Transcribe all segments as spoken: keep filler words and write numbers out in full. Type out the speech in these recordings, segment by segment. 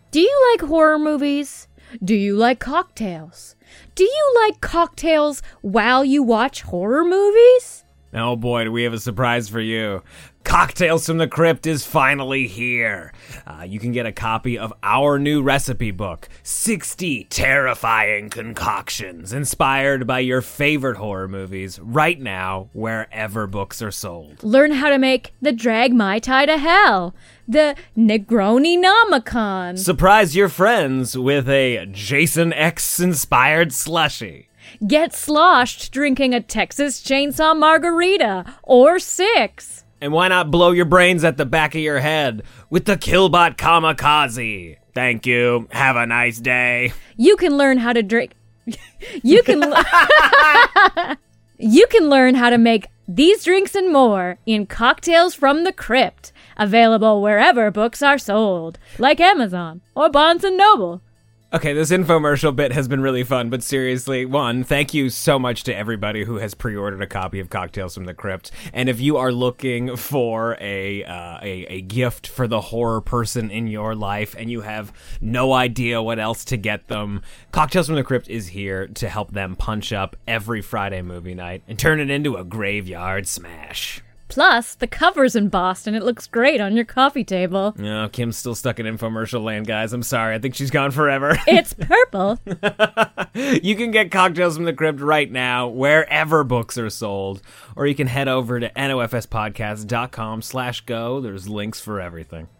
Do you like horror movies? Do you like cocktails? Do you like cocktails while you watch horror movies? Oh boy, do we have a surprise for you. Cocktails from the Crypt is finally here. Uh, you can get a copy of our new recipe book, sixty Terrifying Concoctions, inspired by your favorite horror movies, right now, wherever books are sold. Learn how to make the Drag Mai Tai to Hell, the Negroni Nomicon. Surprise your friends with a Jason X-inspired slushie. Get sloshed drinking a Texas Chainsaw Margarita, or six. And why not blow your brains at the back of your head with the Killbot Kamikaze? Thank you. Have a nice day. You can learn how to drink... you can... l- you can learn how to make these drinks and more in Cocktails from the Crypt, available wherever books are sold, like Amazon or Barnes and Noble. Okay, this infomercial bit has been really fun, but seriously, one, thank you so much to everybody who has pre-ordered a copy of Cocktails from the Crypt. And if you are looking for a, uh, a a gift for the horror person in your life and you have no idea what else to get them, Cocktails from the Crypt is here to help them punch up every Friday movie night and turn it into a graveyard smash. Plus, the cover's embossed and it looks great on your coffee table. No, Kim's still stuck in infomercial land, guys. I'm sorry. I think she's gone forever. It's purple. You can get Cocktails from the Crypt right now, wherever books are sold. Or you can head over to nofspodcast.com slash go. There's links for everything.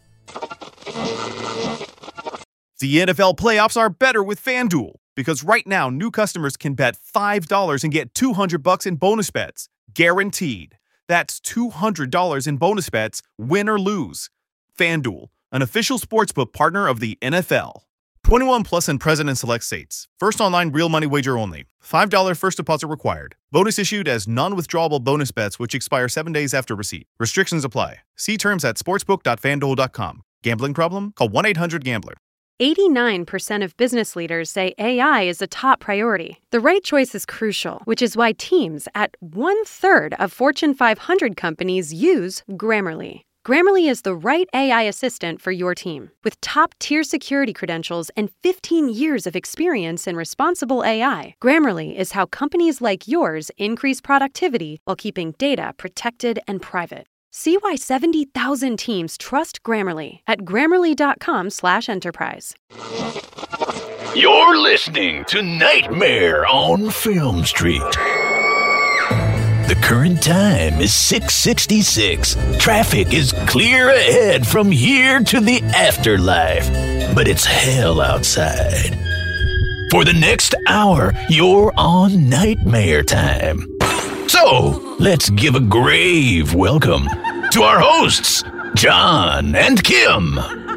The N F L playoffs are better with FanDuel, because right now, new customers can bet five dollars and get two hundred bucks in bonus bets. Guaranteed. That's two hundred dollars in bonus bets, win or lose. FanDuel, an official sportsbook partner of the N F L. twenty-one plus and present in select states. First online real money wager only. five dollars first deposit required. Bonus issued as non-withdrawable bonus bets which expire seven days after receipt. Restrictions apply. See terms at sportsbook dot fanduel dot com. Gambling problem? Call one eight hundred gambler. eighty-nine percent of business leaders say A I is a top priority. The right choice is crucial, which is why teams at one-third of Fortune five hundred companies use Grammarly. Grammarly is the right A I assistant for your team. With top-tier security credentials and fifteen years of experience in responsible A I, Grammarly is how companies like yours increase productivity while keeping data protected and private. See why seventy thousand teams trust Grammarly at grammarly.com slash enterprise. You're listening to Nightmare on Film Street. The current time is six sixty-six. Traffic is clear ahead from here to the afterlife, but it's hell outside. For the next hour, you're on Nightmare Time. So, let's give a grave welcome to our hosts, John and Kim.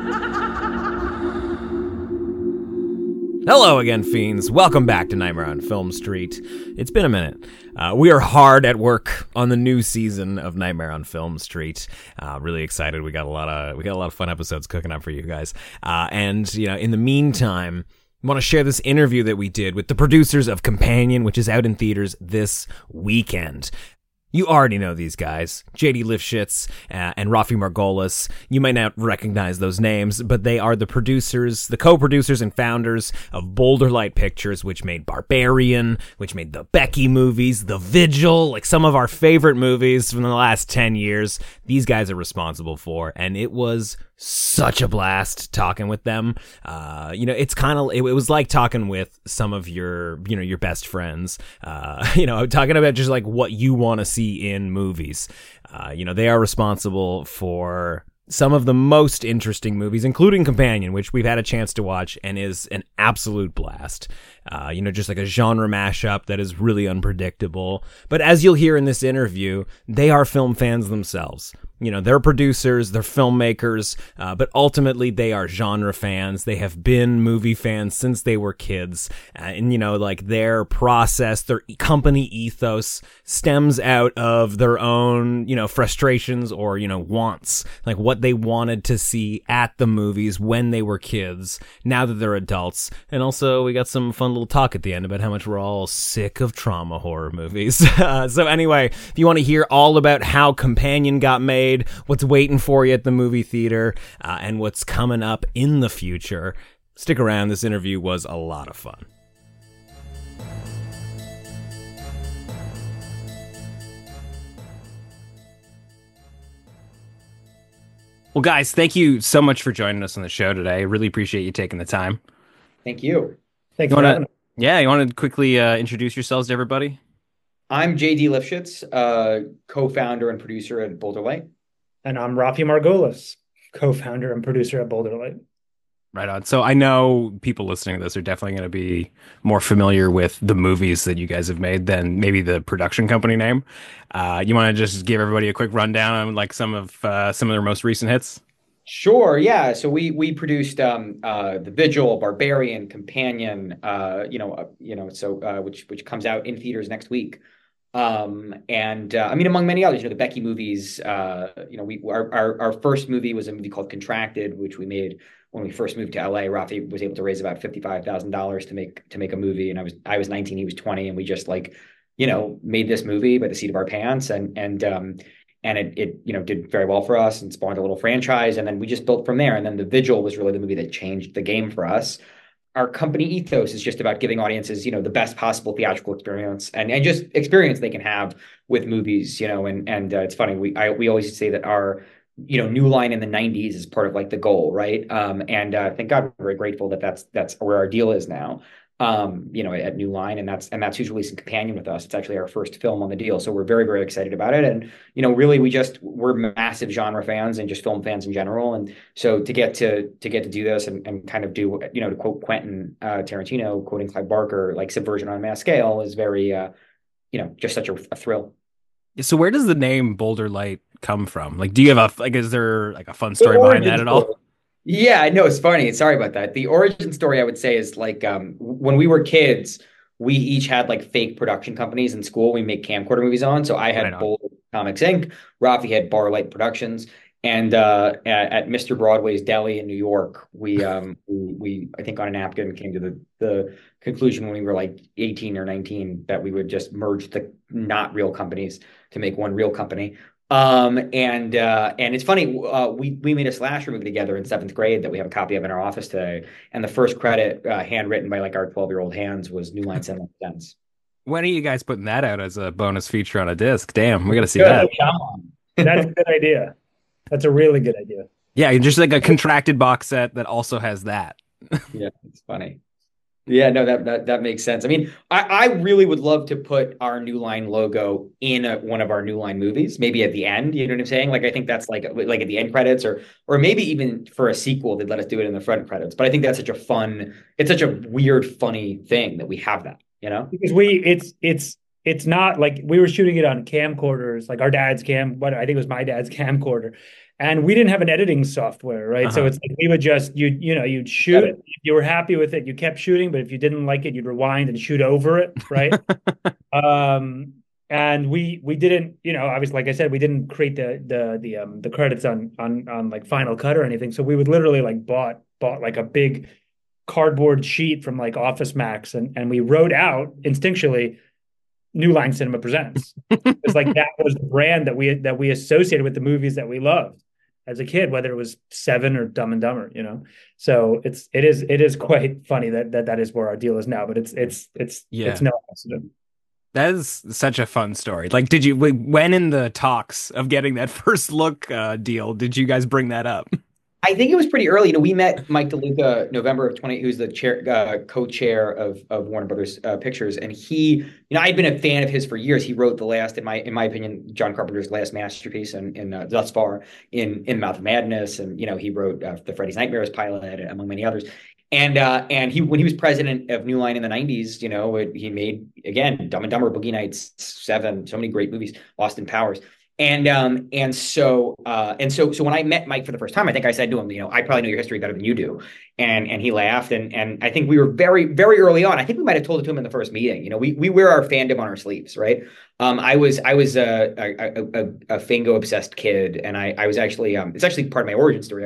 Hello again, fiends. Welcome back to Nightmare on Film Street. It's been a minute. Uh, we are hard at work on the new season of Nightmare on Film Street. Uh, really excited. We got a lot of we got a lot of fun episodes cooking up for you guys. Uh, and you know, in the meantime, I want to share this interview that we did with the producers of Companion, which is out in theaters this weekend. You already know these guys, J D Lifshitz uh, and Rafi Margolis. You might not recognize those names, but they are the producers, the co-producers and founders of Boulder Light Pictures, which made Barbarian, which made the Becky movies, The Vigil, like some of our favorite movies from the last ten years. These guys are responsible for, and it was such a blast talking with them. Uh, you know, it's kind of, it, it was like talking with some of your, you know, your best friends, uh, you know, talking about just like what you want to see in movies. Uh, you know, they are responsible for some of the most interesting movies, including Companion, which we've had a chance to watch and is an absolute blast. Uh, you know, just like a genre mashup that is really unpredictable. But as you'll hear in this interview, they are film fans themselves. You know, they're producers, they're filmmakers, uh, but ultimately they are genre fans. They have been movie fans since they were kids. Uh, and, you know, like their process, their company ethos stems out of their own, you know, frustrations or, you know, wants. Like what they wanted to see at the movies when they were kids, now that they're adults. And also we got some fun little talk at the end about how much we're all sick of trauma horror movies. Uh, so anyway, if you want to hear all about how Companion got made, what's waiting for you at the movie theater, uh, and what's coming up in the future, stick around. This interview was a lot of fun. Well, guys, thank you so much for joining us on the show today. I really appreciate you taking the time. Thank you. Thanks you for wanna, having us. Yeah, you want to quickly uh, introduce yourselves to everybody? I'm J D Lifshitz, uh, co-founder and producer at Boulder Light. And I'm Rafi Margolis, co-founder and producer at Boulder Light. Right on. So I know people listening to this are definitely going to be more familiar with the movies that you guys have made than maybe the production company name. Uh, you want to just give everybody a quick rundown on like some of uh, some of their most recent hits? Sure, yeah. So we we produced um, uh, The Vigil, Barbarian, Companion, uh, you know, uh, you know, so uh, which which comes out in theaters next week. Um, and uh, I mean, among many others, you know, the Becky movies. Uh, you know, we our, our our first movie was a movie called Contracted, which we made when we first moved to L A. Rafi was able to raise about fifty-five thousand dollars to make to make a movie, and I was I was nineteen, he was twenty, and we just like, you know, made this movie by the seat of our pants, and and um, and it it you know did very well for us and spawned a little franchise, and then we just built from there. And then The Vigil was really the movie that changed the game for us. Our company ethos is just about giving audiences, you know, the best possible theatrical experience and, and just experience they can have with movies, you know, and and uh, it's funny, we I, we always say that our you know, New Line in the nineties is part of like the goal, right? Um, and uh, thank God we're very grateful that that's that's where our deal is now. Um, you know, at New Line, and that's and that's who's releasing Companion with us. It's actually our first film on the deal, so we're very very excited about it. And you know, really, we just we're massive genre fans and just film fans in general. And so to get to to get to do this and, and kind of do, you know, to quote Quentin uh, Tarantino, quoting Clive Barker, like subversion on a mass scale is very, uh, you know, just such a, a thrill. So where does the name Boulder Light come from? Like, do you have a like? Is there like a fun story behind that at all? Yeah, I know. It's funny. Sorry about that. The origin story, I would say, is like um, when we were kids, we each had like fake production companies in school we make camcorder movies on. So I had right Boulder Comics Incorporated. Rafi had Bar Light Productions. And uh, at, at Mister Broadway's Deli in New York, we, um, we, we, I think on a napkin came to the, the conclusion when we were like eighteen or nineteen that we would just merge the not real companies to make one real company. Um, and, uh, and it's funny, uh, we, we made a slasher movie together in seventh grade that we have a copy of in our office today. And the first credit, uh, handwritten by like our twelve year old hands, was New Line Cinema Presents. When are you guys putting that out as a bonus feature on a disc? Damn, we got to see Good. that. That's a good idea. That's a really good idea. Yeah, just like a contracted box set that also has that. Yeah, it's funny. Yeah, no, that that that makes sense. I mean, I, I really would love to put our New Line logo in a, one of our New Line movies, maybe at the end. You know what I'm saying? Like, I think that's like like at the end credits, or or maybe even for a sequel, they'd let us do it in the front credits. But I think that's such a fun, it's such a weird, funny thing that we have that. You know, because we it's it's it's not like we were shooting it on camcorders, like our dad's cam, what I think it was my dad's camcorder. And we didn't have an editing software, right? Uh-huh. So it's like we would just, you you know, you'd shoot it. If you were happy with it, you kept shooting. But if you didn't like it, you'd rewind and shoot over it, right? um, and we we didn't, you know, obviously, like I said, we didn't create the the the um the credits on on on like Final Cut or anything. So we would literally like bought bought like a big cardboard sheet from like Office Max, and and we wrote out instinctually, New Line Cinema Presents. It's like that was the brand that we that we associated with the movies that we loved as a kid, whether it was Seven or Dumb and Dumber, you know. So it's it is it is quite funny that that that is where our deal is now. But it's it's it's yeah. it's no accident. That is such a fun story. Like, did you when in the talks of getting that first look uh, deal, did you guys bring that up? I think it was pretty early. You know, we met Mike DeLuca November of twenty, who's the chair, uh, co-chair of of Warner Brothers uh, Pictures, and he, you know, I'd been a fan of his for years. He wrote the last, in my in my opinion, John Carpenter's last masterpiece, and in, in uh, thus far in in Mouth of Madness, and you know, he wrote uh, the Freddy's Nightmares pilot, among many others. And uh, and he when he was president of New Line in the nineties, you know, it, he made again Dumb and Dumber, Boogie Nights, Seven, so many great movies, Austin Powers. And um and so uh and so so when I met Mike for the first time, I think I said to him, you know, I probably know your history better than you do. And and he laughed, and and I think we were very, very early on. I think we might have told it to him in the first meeting. You know, we we wear our fandom on our sleeves, right? Um, I was I was a a, a, a Fango obsessed kid, and I I was actually um it's actually part of my origin story. I was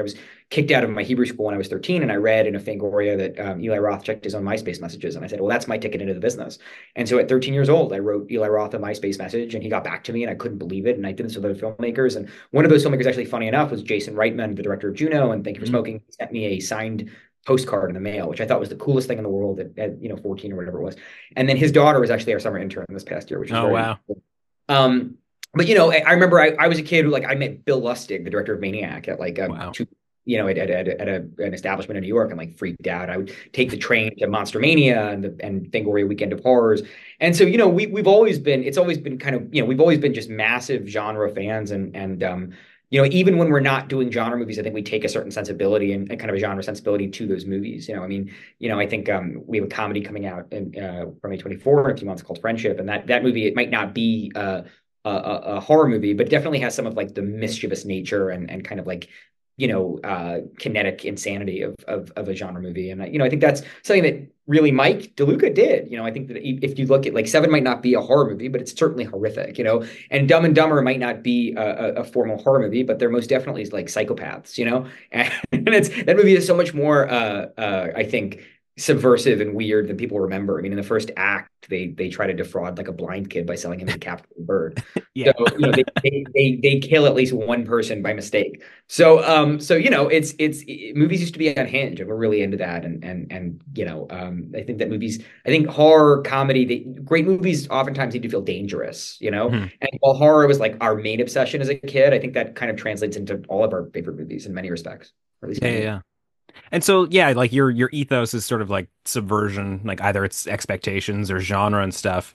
kicked out of my Hebrew school when I was thirteen, and I read in a Fangoria that um, Eli Roth checked his own MySpace messages, and I said, well, that's my ticket into the business. And so at thirteen years old, I wrote Eli Roth a MySpace message, and he got back to me, and I couldn't believe it. And I did this with other filmmakers, and one of those filmmakers, actually, funny enough, was Jason Reitman, the director of Juno, and Thank You for Smoking. He sent me a signed postcard in the mail, which I thought was the coolest thing in the world at, at you know fourteen or whatever it was. And then his daughter was actually our summer intern this past year, which is oh very wow. cool. Um, but you know, I, I remember I, I was a kid who like I met Bill Lustig, the director of Maniac, at like um, Wow. two, you know, at, at, at, at a, an establishment in New York, and like freaked out. I would take the train to Monster Mania and the and Fangoria Weekend of Horrors. And so, you know, we we've always been, it's always been kind of, you know, we've always been just massive genre fans. And and um, you know, even when we're not doing genre movies, I think we take a certain sensibility and, and kind of a genre sensibility to those movies. You know, I mean, you know, I think um, we have a comedy coming out in uh, from A twenty-four in a few months called Friendship, and that that movie, it might not be uh, a, a horror movie, but definitely has some of like the mischievous nature and and kind of like, you know, uh, kinetic insanity of, of of a genre movie. And, you know, I think that's something that really Mike DeLuca did. You know, I think that if you look at like Seven might not be a horror movie, but it's certainly horrific, you know, and Dumb and Dumber might not be a, a formal horror movie, but they're most definitely like psychopaths, you know, and it's, that movie is so much more, uh, uh, I think, subversive and weird than people remember. I mean, in the first act, they they try to defraud like a blind kid by selling him a captive bird. Yeah. So, you know, they, they they they kill at least one person by mistake. So um so you know, it's it's it, movies used to be unhinged, and we're really into that. And and and you know, um I think that movies, I think horror, comedy, they, great movies oftentimes need to feel dangerous, you know. Mm-hmm. And while horror was like our main obsession as a kid, I think that kind of translates into all of our favorite movies in many respects. Or at least yeah, yeah, yeah. And so, yeah, like your your ethos is sort of like subversion, like either it's expectations or genre and stuff.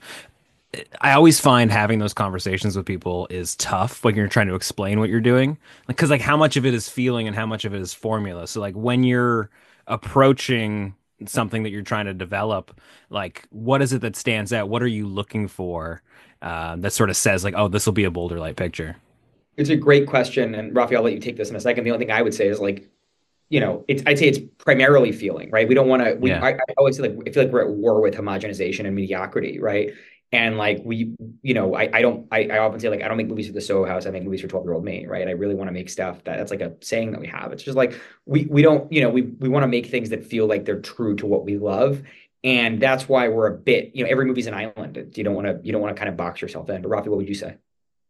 I always find having those conversations with people is tough when you're trying to explain what you're doing, like because like how much of it is feeling and how much of it is formula. So like when you're approaching something that you're trying to develop, like what is it that stands out? What are you looking for uh, that sort of says like, oh, this will be a Boulder Light picture? It's a great question, and Rafi, I'll let you take this in a second. The only thing I would say is like, you know, it's, I'd say it's primarily feeling, right? We don't want to, we, yeah. I, I always feel like, I feel like we're at war with homogenization and mediocrity, right? And like, we, you know, I, I don't, I, I often say like, I don't make movies for the Soho House. I make movies for twelve year old me, right? I really want to make stuff that, that's like a saying that we have. It's just like, we, we don't, you know, we, we want to make things that feel like they're true to what we love. And that's why we're a bit, you know, every movie's an island. You don't want to, you don't want to kind of box yourself in. But Rafi, what would you say?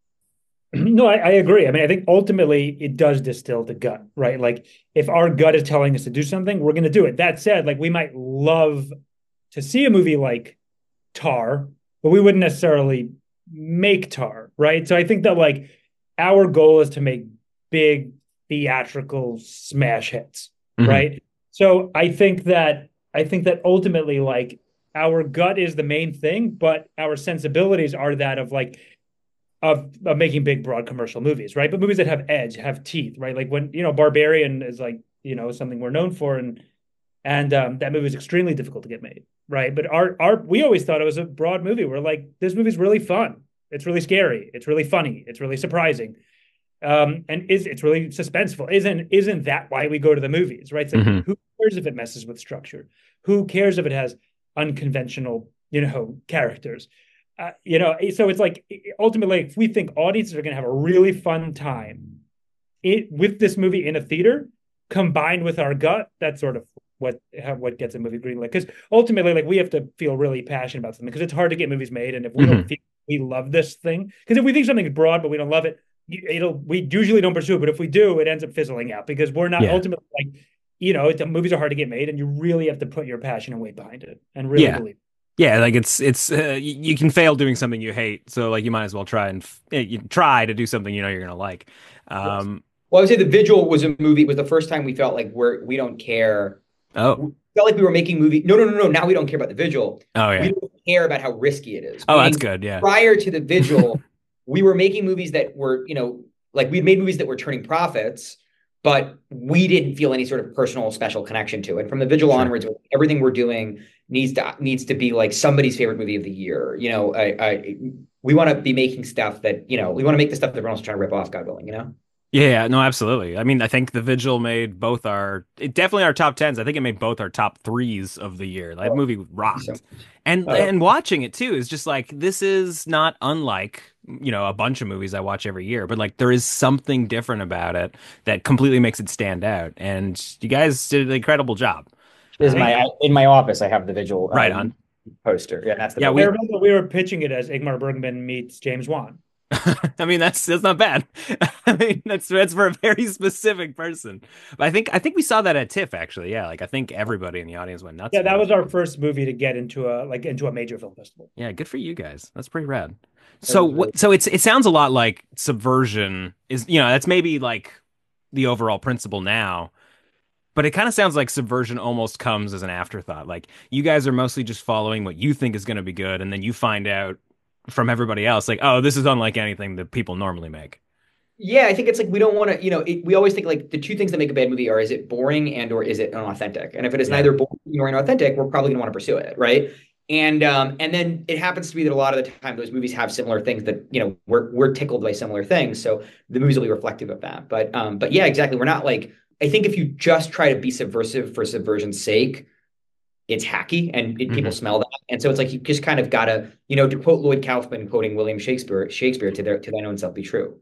No, I, I agree. I mean, I think ultimately it does distill to gut, right? Like if our gut is telling us to do something, we're going to do it. That said, like we might love to see a movie like Tar, but we wouldn't necessarily make Tar, right? So I think that like our goal is to make big theatrical smash hits, mm-hmm. right? So I think that I think that ultimately like our gut is the main thing, but our sensibilities are that of like Of, of making big, broad commercial movies, right? But movies that have edge, have teeth, right? Like when, you know, Barbarian is like, you know, something we're known for. And and um, that movie is extremely difficult to get made, right? But our, our, we always thought it was a broad movie. We're like, this movie's really fun. It's really scary. It's really funny. It's really surprising. Um, and is it's really suspenseful. Isn't, isn't that why we go to the movies, right? It's like, mm-hmm. who cares if it messes with structure? Who cares if it has unconventional, you know, characters? Uh, you know, so it's like ultimately, if we think audiences are going to have a really fun time it with this movie in a theater, combined with our gut, that's sort of what what gets a movie greenlit. Because ultimately, like we have to feel really passionate about something because it's hard to get movies made, and if we mm-hmm. don't feel we love this thing, because if we think something is broad but we don't love it, it'll we usually don't pursue it. But if we do, it ends up fizzling out because we're not yeah. ultimately like you know, the movies are hard to get made, and you really have to put your passion and weight behind it and really yeah. believe it. Yeah, like it's it's uh, you, you can fail doing something you hate, so like you might as well try and f- you try to do something you know you're gonna like. Um, yes. Well, I would say The Vigil was a movie. It was the first time we felt like we're we don't care. Oh, we felt like we were making movie. No, no, no, no. Now we don't care about The Vigil. Oh yeah, we don't care about how risky it is. Oh, Meaning, that's good. Yeah. Prior to The Vigil, we were making movies that were you know like we made movies that were turning profits, but we didn't feel any sort of personal special connection to it. From The Vigil sure. onwards, everything we're doing needs to needs to be like somebody's favorite movie of the year. You know, I, I we want to be making stuff that, you know, we want to make the stuff that everyone's trying to rip off, God willing, you know? Yeah, no, absolutely. I mean, I think The Vigil made both our, it definitely our top tens. I think it made both our top threes of the year. That Oh, movie thank you so rocked. much. And Oh, and watching it too is just like this is not unlike, you know, a bunch of movies I watch every year, but like there is something different about it that completely makes it stand out. And you guys did an incredible job. this is Uh, my in my office. I have the Vigil uh, right on. poster. Yeah, that's the Yeah, I poster. we remember we were pitching it as Ingmar Bergman meets James Wan. I mean, that's that's not bad. I mean, that's that's for a very specific person. But I think I think we saw that at TIFF actually. Yeah, like I think everybody in the audience went nuts Yeah, for that it. was our first movie to get into a like into a major film festival. Yeah, good for you guys. That's pretty rad. It So was really what? So it's it sounds a lot like Subversion is, you know, that's maybe like the overall principle now, but it kind of sounds like Subversion almost comes as an afterthought. Like you guys are mostly just following what you think is going to be good, and then you find out from everybody else like, oh, this is unlike anything that people normally make. Yeah, I think it's like we don't want to, you know, it, we always think like the two things that make a bad movie are is it boring and or is it unauthentic? And if it is Yeah. neither boring nor inauthentic, we're probably going to want to pursue it, right? And um, and then it happens to be that a lot of the time those movies have similar things that, you know, we're we're tickled by similar things, so the movies will be reflective of that. But um, but yeah, exactly. We're not like I think if you just try to be subversive for subversion's sake, it's hacky and it, people Mhm. smell that. And so it's like you just kind of gotta, you know, to quote Lloyd Kaufman quoting William Shakespeare, Shakespeare to their to thine own self be true.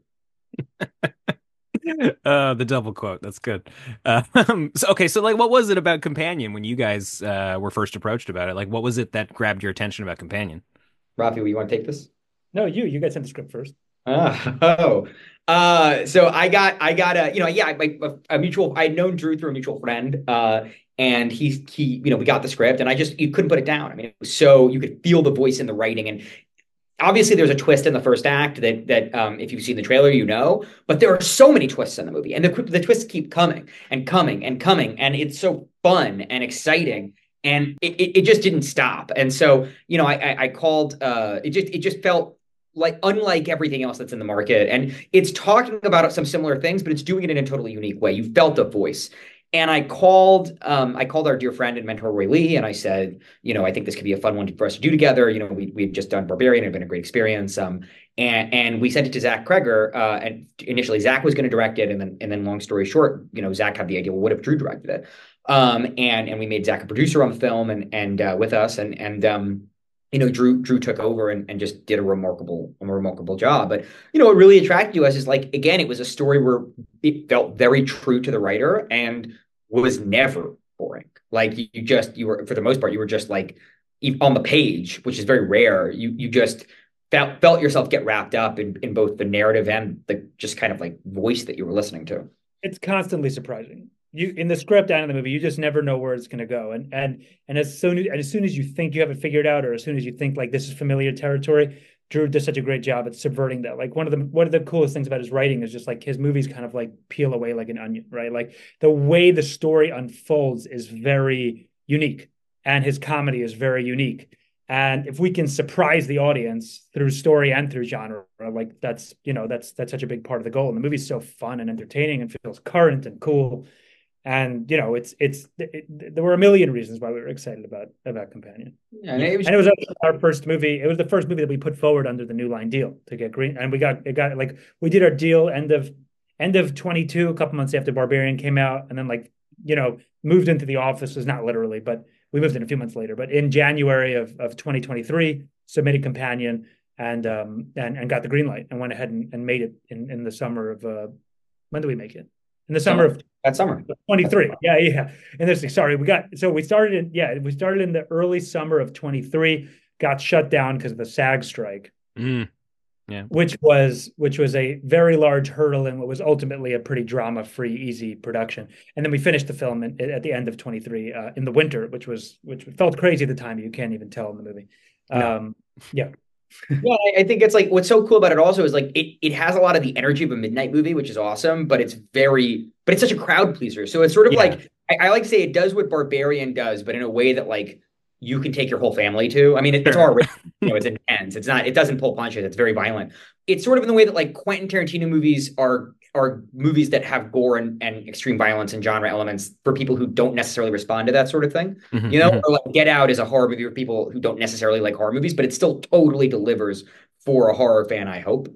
Uh, the double quote. That's good. Uh, so okay, so like, what was it about Companion when you guys uh were first approached about it? Like, what was it that grabbed your attention about Companion? Rafi, you want to take this? No, you you guys sent the script first. Uh, oh, uh, so I got, I got a, you know, yeah, my, a mutual, I had known Drew through a mutual friend, uh, and he, he, you know, we got the script and I just, you couldn't put it down. I mean, it was so, you could feel the voice in the writing. And obviously there's a twist in the first act that, that, um, if you've seen the trailer, you know, but there are so many twists in the movie and the, the twists keep coming and coming and coming. And it's so fun and exciting. And it, it, it just didn't stop. And so, you know, I, I, I called, uh, it just, it just felt like unlike everything else that's in the market. And it's talking about some similar things, but it's doing it in a totally unique way. You felt a voice. And I called, um, I called our dear friend and mentor Roy Lee, and I said, you know, I think this could be a fun one for us to do together. You know, we we had just done Barbarian; it had been a great experience. Um, and and we sent it to Zach Kreger. Uh, and initially, Zach was going to direct it, and then and then, long story short, you know, Zach had the idea. Well, what if Drew directed it? Um, and and we made Zach a producer on the film, and and uh, with us, and and um, you know, Drew Drew took over and, and just did a remarkable a remarkable job. But you know, what really attracted to us is like again, it was a story where it felt very true to the writer and was never boring. Like you, you just you were for the most part you were just like on the page, which is very rare. You you just felt felt yourself get wrapped up in in both the narrative and the just kind of like voice that you were listening to. It's constantly surprising. You in the script and in the movie, you just never know where it's going to go. And and and as soon as as soon as you think you have it figured out, or as soon as you think like this is familiar territory, Drew does such a great job at subverting that. Like one of the one of the coolest things about his writing is just like his movies kind of like peel away like an onion, right? Like the way the story unfolds is very unique, and his comedy is very unique. And if we can surprise the audience through story and through genre, like that's you know that's that's such a big part of the goal. And the movie's so fun and entertaining and feels current and cool. And you know, it's it's it, there were a million reasons why we were excited about about Companion. Yeah, and it was, And it was our first movie. It was the first movie that we put forward under the New Line deal to get green. And we got it got like we did our deal end of end of twenty-two, a couple months after Barbarian came out, and then like you know moved into the office, was not literally, but we moved in a few months later. But in January of of twenty twenty-three, submitted Companion and um and and got the green light and went ahead and, and made it in in the summer of uh when did we make it? In the summer of that summer. twenty-three. Yeah, yeah. And this sorry, we got so we started in yeah, we started in the early summer of twenty-three, got shut down because of the SAG strike. Mm, yeah. Which was which was a very large hurdle in what was ultimately a pretty drama-free, easy production. And then we finished the film in, at the end of twenty-three uh, in the winter, which was which felt crazy at the time. You can't even tell in the movie. No. Um, yeah. Yeah, I think it's like what's so cool about it also is like it it has a lot of the energy of a midnight movie, which is awesome, but it's very but it's such a crowd pleaser. So it's sort of Yeah. like I, I like to say it does what Barbarian does, but in a way that like you can take your whole family to. I mean, it, it's Sure. all you know, it's intense. It's not. It doesn't pull punches. It's very violent. It's sort of in the way that like Quentin Tarantino movies are are movies that have gore and, and extreme violence and genre elements for people who don't necessarily respond to that sort of thing. Mhm, You know, mhm. or like Get Out is a horror movie for people who don't necessarily like horror movies, but it still totally delivers for a horror fan, I hope.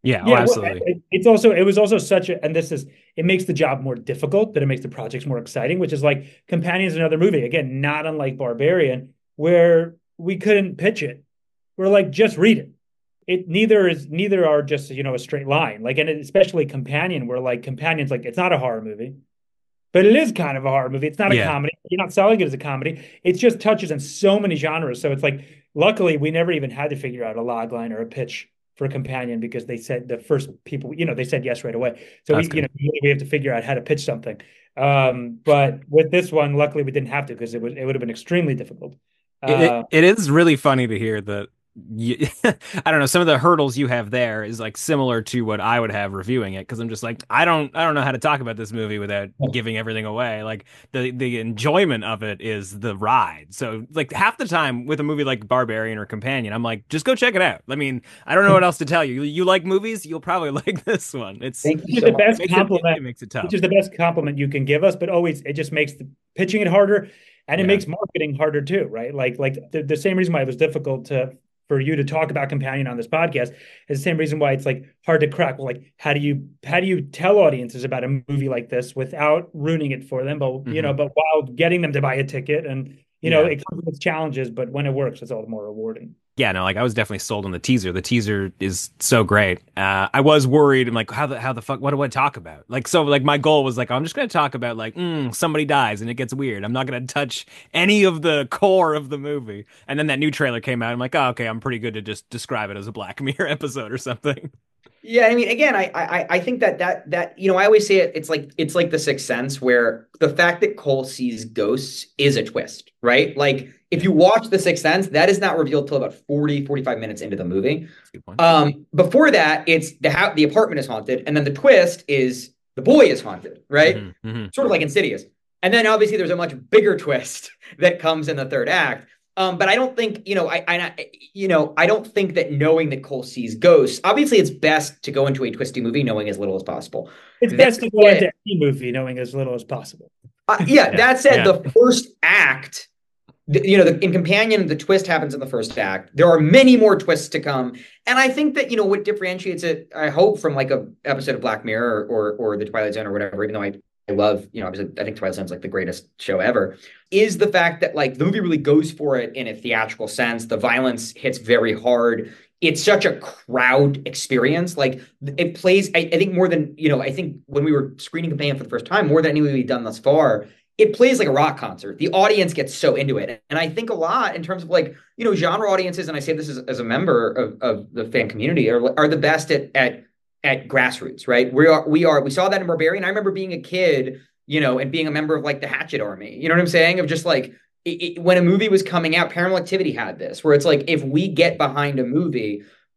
Yeah, oh, Yeah, well, absolutely. it, it's also it was also such a, and this is it makes the job more difficult, but it makes the projects more exciting, which is like Companions, another movie, again, not unlike Barbarian, where we couldn't pitch it. We're like, just read it. It neither is neither are just, you know, a straight line. Like, and especially Companion, where like Companion's like it's not a horror movie, but it is kind of a horror movie. It's not a Yeah. comedy. You're not selling it as a comedy. It just touches on so many genres. So it's like, luckily, we never even had to figure out a log line or a pitch for a Companion because they said the first people, you know, they said yes right away. So That's we, you good. know, we have to figure out how to pitch something. Um, but with this one, luckily, we didn't have to because it was it would have been extremely difficult. It, it, Uh, it is really funny to hear that you, I don't know, some of the hurdles you have there is like similar to what I would have reviewing it because I'm just like I don't I don't know how to talk about this movie without giving everything away. Like the the enjoyment of it is the ride. So like half the time with a movie like Barbarian or Companion, I'm like just go check it out. I mean, I don't know what else to tell you. You, you like movies, you'll probably like this one. It's Thank which you is so the much. best it makes it, compliment, it makes it tough. which is the best compliment you can give us, but always it just makes the pitching it harder, and it Yeah. makes marketing harder too, right? Like like the, the same reason why it was difficult to for you to talk about Companion on this podcast is the same reason why it's like hard to crack. Well, like how do you how do you tell audiences about a movie like this without ruining it for them, but you know, Mhm. but while getting them to buy a ticket, and you know, Yeah. it comes with challenges, but when it works, it's all the more rewarding. Yeah, no, like I was definitely sold on the teaser. The teaser is so great. Uh, I was worried. I'm like, how the how the fuck? What do I talk about? Like, so like my goal was like, I'm just gonna talk about like, mm, somebody dies and it gets weird. I'm not gonna touch any of the core of the movie. And then that new trailer came out. I'm like, oh, okay, I'm pretty good to just describe it as a Black Mirror episode or something. Yeah, I mean, again, I, I I think that that that you know, I always say it. It's like it's like The Sixth Sense, where the fact that Cole sees ghosts is a twist, right? Like if you watch The Sixth Sense, that is not revealed till about forty, forty-five minutes into the movie. That's a good point. Um, before that, it's the ha- the apartment is haunted, and then the twist is the boy is haunted, right? Mhm, mhm. Sort of like Insidious. And then obviously there's a much bigger twist that comes in the third act. Um, but I don't think, you know, I, I, you know, I don't think that knowing that Cole sees ghosts, obviously it's best to go into a twisty movie knowing as little as possible. It's That best to go said- into any movie knowing as little as possible. Uh, yeah, that said, Yeah. the first act, the, you know, the, in Companion, the twist happens in the first act. There are many more twists to come. And I think that, you know, what differentiates it, I hope, from like a episode of Black Mirror or, or, or The Twilight Zone or whatever, even though I I love, you know, obviously, I think Twilight Zone's like the greatest show ever, is the fact that like the movie really goes for it in a theatrical sense. The violence hits very hard. It's such a crowd experience. Like it plays, I, I think more than, you know, I think when we were screening Companion for the first time, more than any movie we've done thus far, it plays like a rock concert. The audience gets so into it. And I think a lot in terms of like, you know, genre audiences, and I say this as, as a member of, of the fan community, are, are the best at, at at grassroots, right? We are, we are, we saw that in Barbarian. I remember being a kid, you know, and being a member of like the Hatchet Army, you know what I'm saying? Of just like, it, it, when a movie was coming out, Paranormal Activity had this, where it's like, if we get behind a movie,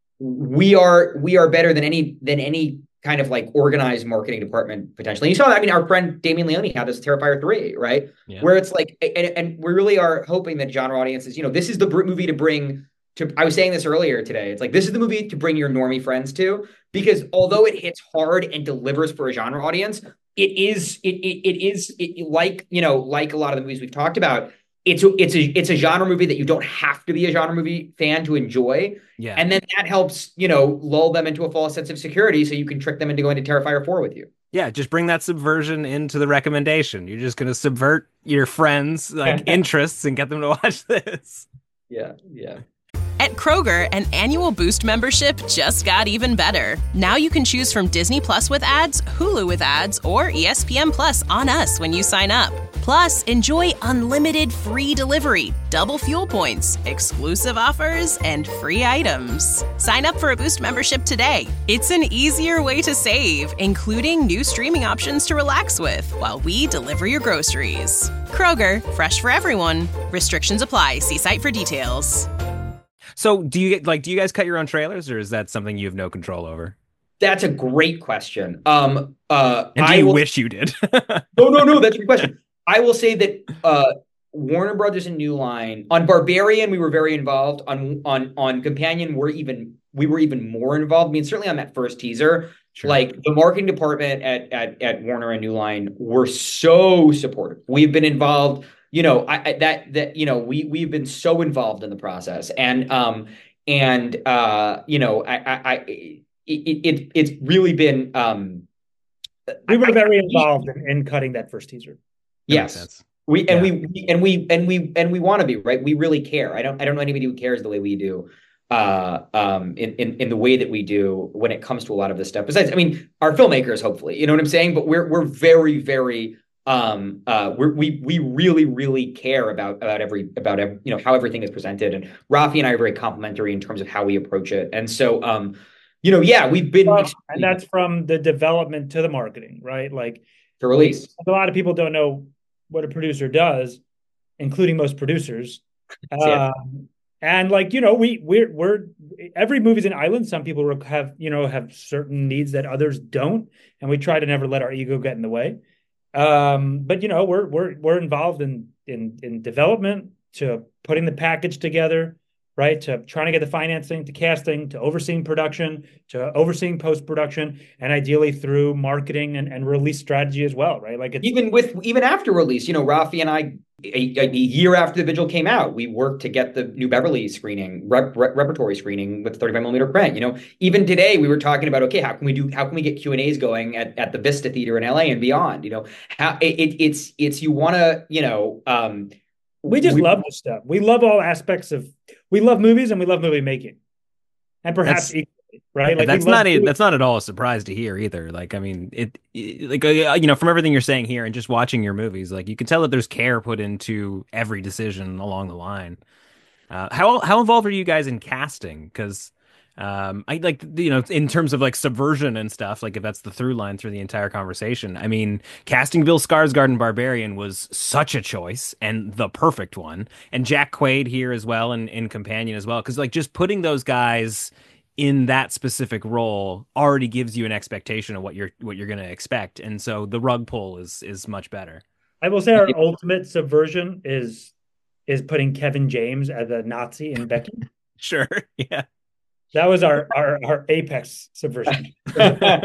we are, we are better than any, than any kind of like organized marketing department potentially. And you saw that, I mean, our friend Damien Leone had this Terrifier three, right? Yeah. Where it's like, and, and we really are hoping that genre audiences, you know, this is the movie to bring to, I was saying this earlier today. It's like, this is the movie to bring your normie friends to, because although it hits hard and delivers for a genre audience, it is, it, it, it is it, like, you know, like a lot of the movies we've talked about, it's a, it's a, it's a genre movie that you don't have to be a genre movie fan to enjoy. Yeah. And then that helps, you know, lull them into a false sense of security so you can trick them into going to Terrifier four with you. Yeah, just bring that subversion into the recommendation. You're just going to subvert your friends' like interests and get them to watch this. Yeah, yeah. At Kroger, an annual Boost membership just got even better. Now you can choose from Disney Plus with ads, Hulu with ads, or E S P N Plus on us when you sign up. Plus, enjoy unlimited free delivery, double fuel points, exclusive offers, and free items. Sign up for a Boost membership today. It's an easier way to save, including new streaming options to relax with while we deliver your groceries. Kroger, fresh for everyone. Restrictions apply. See site for details. So do you get like do you guys cut your own trailers, or is that something you have no control over? That's a great question. Um, uh, And do I you will, wish you did? no, no, no. That's a good question. I will say that uh, Warner Brothers and New Line on Barbarian, we were very involved. On on on Companion, we're even we were even more involved. I mean, certainly on that first teaser, Sure. like the marketing department at at at Warner and New Line were so supportive. We've been involved. You know, I, I that that you know we we've been so involved in the process, and um and uh you know I I. I it, it it's really been. Um, we were I, very I, involved in, in cutting that first teaser. Yes. We and yeah. we and we and we and we want to be, right. We really care. I don't I don't know anybody who cares the way we do, uh, um, in, in in the way that we do when it comes to a lot of this stuff. Besides, I mean, our filmmakers, hopefully, you know what I'm saying. But we're we're very very um uh we're, we we really really care about about every about every, you know how everything is presented. And Rafi and I are very complimentary in terms of how we approach it. And so um, you know, yeah, we've been well, and that's from the development to the marketing, right? Like to release. A lot of people don't know what a producer does, including most producers. Yeah. Um, and like, you know, we we're we're every movie's an island. Some people have, you know, have certain needs that others don't, and we try to never let our ego get in the way. Um, but you know, we're we're we're involved in in in development, to putting the package together, right? To trying to get the financing, to casting, to overseeing production, to overseeing post-production, and ideally through marketing and, and release strategy as well, right? Like it's, even with even after release, you know, Rafi and I, a, a year after The Vigil came out, we worked to get the New Beverly screening, rep, rep, repertory screening with thirty-five millimeter print. You know, even today we were talking about, okay, how can we do, how can we get Q and A's going at, at the Vista Theater in L A and beyond? You know, how it, it it's it's you want to, you know, um, we just we, love this stuff. We love all aspects of. We love movies and we love movie making, and perhaps equally, right? Like that's not a, that's not at all a surprise to hear either. Like, I mean, it, it like uh, you know, from everything you're saying here and just watching your movies, like you can tell that there's care put into every decision along the line. Uh, how how involved are you guys in casting? Because um, I like, you know, in terms of like subversion and stuff, like if that's the through line through the entire conversation. I mean, casting Bill Skarsgård in Barbarian was such a choice and the perfect one. And Jack Quaid here as well, and in Companion as well. Because like just putting those guys in that specific role already gives you an expectation of what you're what you're going to expect. And so the rug pull is is much better. I will say our ultimate subversion is is putting Kevin James as a Nazi in Becky. Sure. Yeah. That was our, our, our apex subversion. Yeah,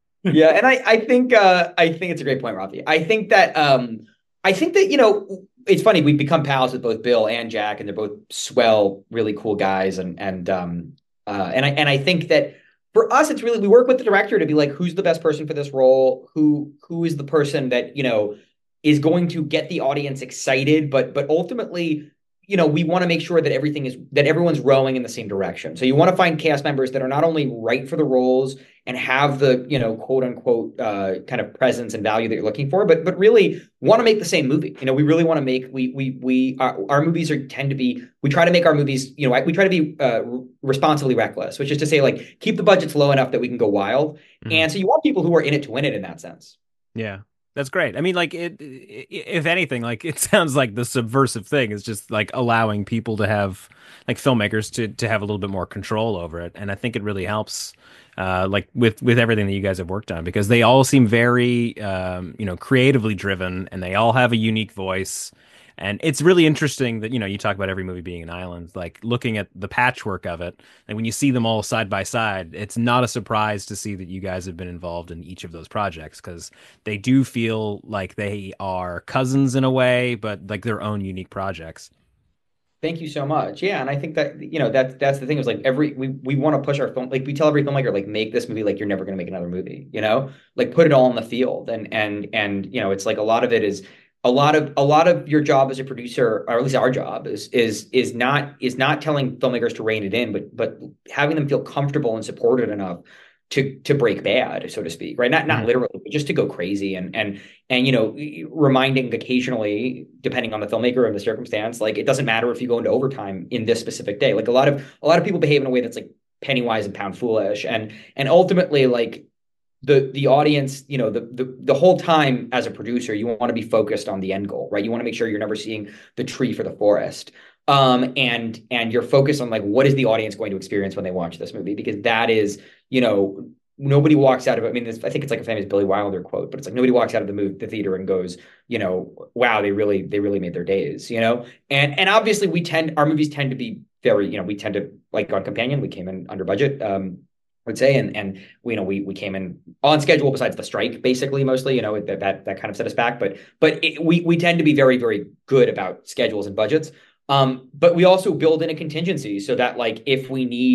and I, I think uh, I think it's a great point, Rafi. I think that um, I think that, you know, it's funny, we've become pals with both Bill and Jack, and they're both swell, really cool guys. And and um, uh, and I and I think that for us, it's really, we work with the director to be like, who's the best person for this role? Who who is the person that, you know, is going to get the audience excited, but but ultimately, you know, we want to make sure that everything is, that everyone's rowing in the same direction. So you want to find cast members that are not only right for the roles and have the, you know, quote unquote, uh, kind of presence and value that you're looking for, but but really want to make the same movie. You know, we really want to make, we we we our, our movies are tend to be, we try to make our movies, you know, we try to be uh, responsibly reckless, which is to say, like, keep the budgets low enough that we can go wild. Mm-hmm. And so you want people who are in it to win it in that sense. Yeah. That's great. I mean, like, it, it, if anything, like, it sounds like the subversive thing is just like allowing people to have, like, filmmakers to to have a little bit more control over it. And I think it really helps, uh, like, with with everything that you guys have worked on, because they all seem very, um, you know, creatively driven, and they all have a unique voice. And it's really interesting that, you know, you talk about every movie being an island, like looking at the patchwork of it. And when you see them all side by side, it's not a surprise to see that you guys have been involved in each of those projects, because they do feel like they are cousins in a way, but like their own unique projects. Thank you so much. Yeah. And I think that, you know, that's, that's the thing, is like every, we, we want to push our film. Like we tell every filmmaker, like, make this movie like you're never going to make another movie, you know, like put it all in the field. And, and, and, you know, it's like a lot of it is, A lot of a lot of your job as a producer, or at least our job, is is is not is not telling filmmakers to rein it in, but but having them feel comfortable and supported enough to to break bad, so to speak, right? Not not literally, but just to go crazy, and and and you know, reminding occasionally, depending on the filmmaker and the circumstance, like it doesn't matter if you go into overtime in this specific day. Like a lot of a lot of people behave in a way that's like penny wise and pound foolish, and and ultimately, like, the the audience, you know, the, the the whole time as a producer, you want to be focused on the end goal, right? You want to make sure you're never seeing the tree for the forest. Um, and and you're focused on, like, what is the audience going to experience when they watch this movie? Because that is, you know, nobody walks out of it. I mean, this, I think it's like a famous Billy Wilder quote, but it's like nobody walks out of the movie, the theater, and goes, you know, wow, they really they really made their days, you know? And and obviously we tend, our movies tend to be very, you know, we tend to, like on Companion, we came in under budget. Um, I would say, and and we, you know, we we came in on schedule, besides the strike, basically, mostly, you know, that that, that kind of set us back. But but it, we we tend to be very very good about schedules and budgets. Um, but we also build in a contingency so that, like, if we need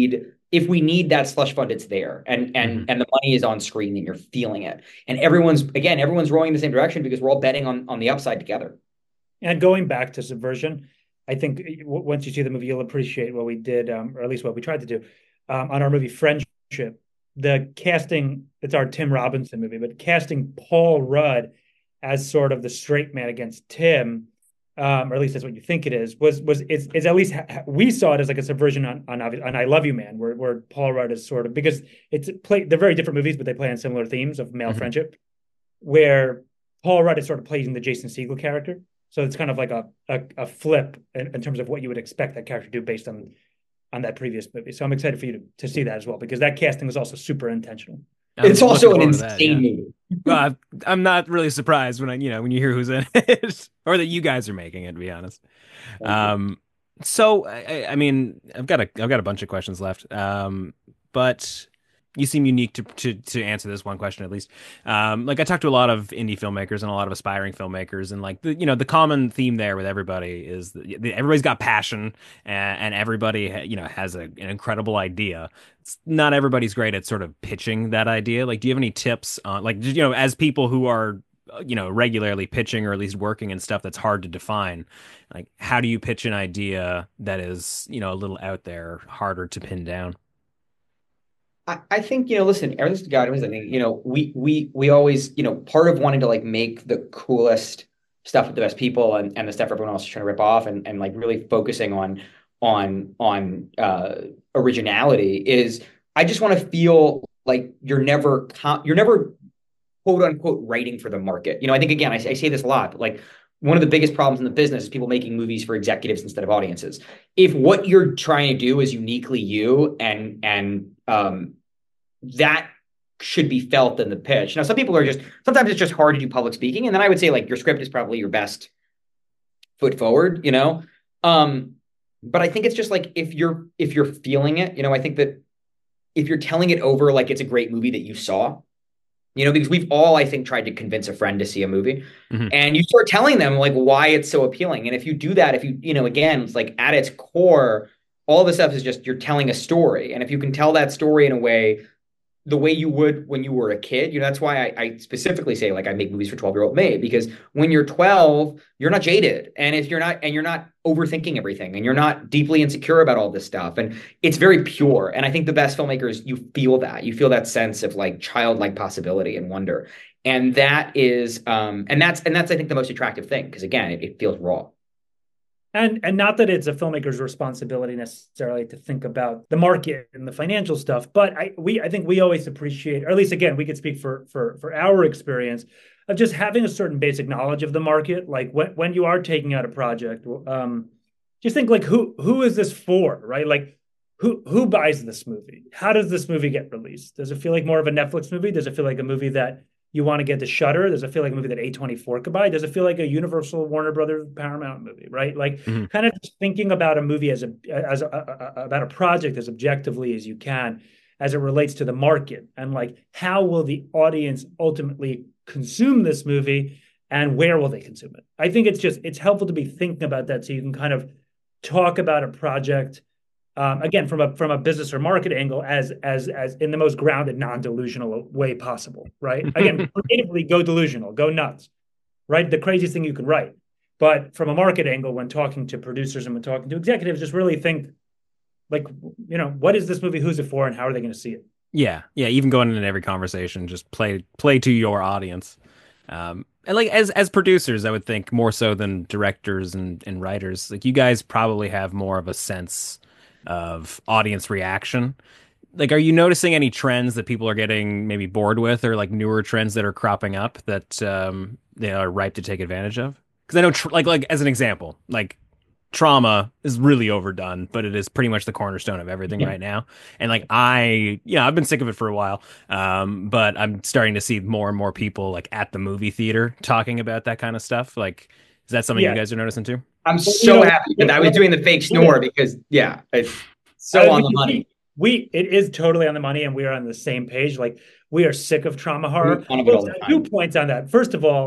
if we need that slush fund, it's there, and and mm-hmm. and the money is on screen, and you're feeling it, and everyone's again, everyone's rowing in the same direction because we're all betting on on the upside together. And going back to Subversion, I think once you see the movie, you'll appreciate what we did, um, or at least what we tried to do um, on our movie Friendship. The casting, it's our Tim Robinson movie, but casting Paul Rudd as sort of the straight man against Tim, um, or at least that's what you think it is, was was is, is at least ha- we saw it as like a subversion on on, on I Love You Man, where where Paul Rudd is sort of, because it's play they're very different movies, but they play on similar themes of male mm-hmm. friendship, where Paul Rudd is sort of playing the Jason Segel character. So it's kind of like a a, a flip in, in terms of what you would expect that character to do based on on that previous movie. So I'm excited for you to, to see that as well, because that casting was also super intentional. I'm it's also an insane that, yeah. movie. Well, I'm not really surprised when I, you know, when you hear who's in it, or that you guys are making it, to be honest. Um, so I, I mean, I've got a, I've got a bunch of questions left. Um, but you seem unique to, to, to answer this one question, at least. Um, like I talked to a lot of indie filmmakers and a lot of aspiring filmmakers, and like the, you know, the common theme there with everybody is that everybody's got passion, and, and everybody, you know, has a, an incredible idea. It's not everybody's great at sort of pitching that idea. Like, do you have any tips on, like, you know, as people who are, you know, regularly pitching or at least working in stuff that's hard to define, like, how do you pitch an idea that is, you know, a little out there, harder to pin down? I think, you know, listen, Ernest to God, I think, you know, we we we always, you know, part of wanting to like make the coolest stuff with the best people and, and the stuff everyone else is trying to rip off and, and like really focusing on on on uh, originality is I just want to feel like you're never you're never quote unquote writing for the market. You know, I think, again, I, I say this a lot, but like one of the biggest problems in the business is people making movies for executives instead of audiences. If what you're trying to do is uniquely you and and um, that should be felt in the pitch. Now, some people are just, sometimes it's just hard to do public speaking. And then I would say like your script is probably your best foot forward, you know? Um, but I think it's just like, if you're, if you're feeling it, you know, I think that if you're telling it over, like it's a great movie that you saw, you know, because we've all, I think, tried to convince a friend to see a movie mm-hmm. and you start telling them like why it's so appealing. And if you do that, if you, you know, again, it's like at its core, all this stuff is just, you're telling a story. And if you can tell that story in a way, the way you would when you were a kid, you know, that's why I, I specifically say like I make movies for twelve year old me, because when you're twelve, you're not jaded. And if you're not, and you're not overthinking everything and you're not deeply insecure about all this stuff. And it's very pure. And I think the best filmmakers, you feel that, you feel that sense of like childlike possibility and wonder. And that is, um, and that's, and that's, I think the most attractive thing. Cause again, it, it feels raw. And and not that it's a filmmaker's responsibility necessarily to think about the market and the financial stuff, but I we I think we always appreciate, or at least again, we could speak for for for our experience of just having a certain basic knowledge of the market. Like when when you are taking out a project, um, just think like who who is this for, right? Like who who buys this movie? How does this movie get released? Does it feel like more of a Netflix movie? Does it feel like a movie that you want to get to Shudder? Does it feel like a movie that A twenty-four could buy? Does it feel like a Universal, Warner Brothers, Paramount movie, right? Like mm-hmm. kind of just thinking about a movie as a as a, a, a, about a project as objectively as you can as it relates to the market, and like how will the audience ultimately consume this movie and where will they consume it? I think it's just it's helpful to be thinking about that so you can kind of talk about a project Um, again, from a from a business or market angle, as as as in the most grounded, non-delusional way possible, right? Again, creatively go delusional, go nuts, right? The craziest thing you can write. But from a market angle, when talking to producers and when talking to executives, just really think, like, you know, what is this movie? Who's it for? And how are they going to see it? Yeah, yeah. Even going into every conversation, just play play to your audience. Um, and like as as producers, I would think more so than directors and, and writers, like you guys probably have more of a sense of audience reaction. Like, are you noticing any trends that people are getting maybe bored with, or like newer trends that are cropping up that um, they are ripe to take advantage of? Because I know, tr- like, like as an example, like Trauma is really overdone, but it is pretty much the cornerstone of everything yeah. right now. And like I, yeah, I've been sick of it for a while, um, but I'm starting to see more and more people like at the movie theater talking about that kind of stuff. Like, is that something yeah. you guys are noticing too? I'm so you know, happy that I was doing the fake snore because, yeah, it's so on the money. We, it is totally on the money, and we are on the same page. Like, we are sick of trauma horror. Well, two points on that. First of all,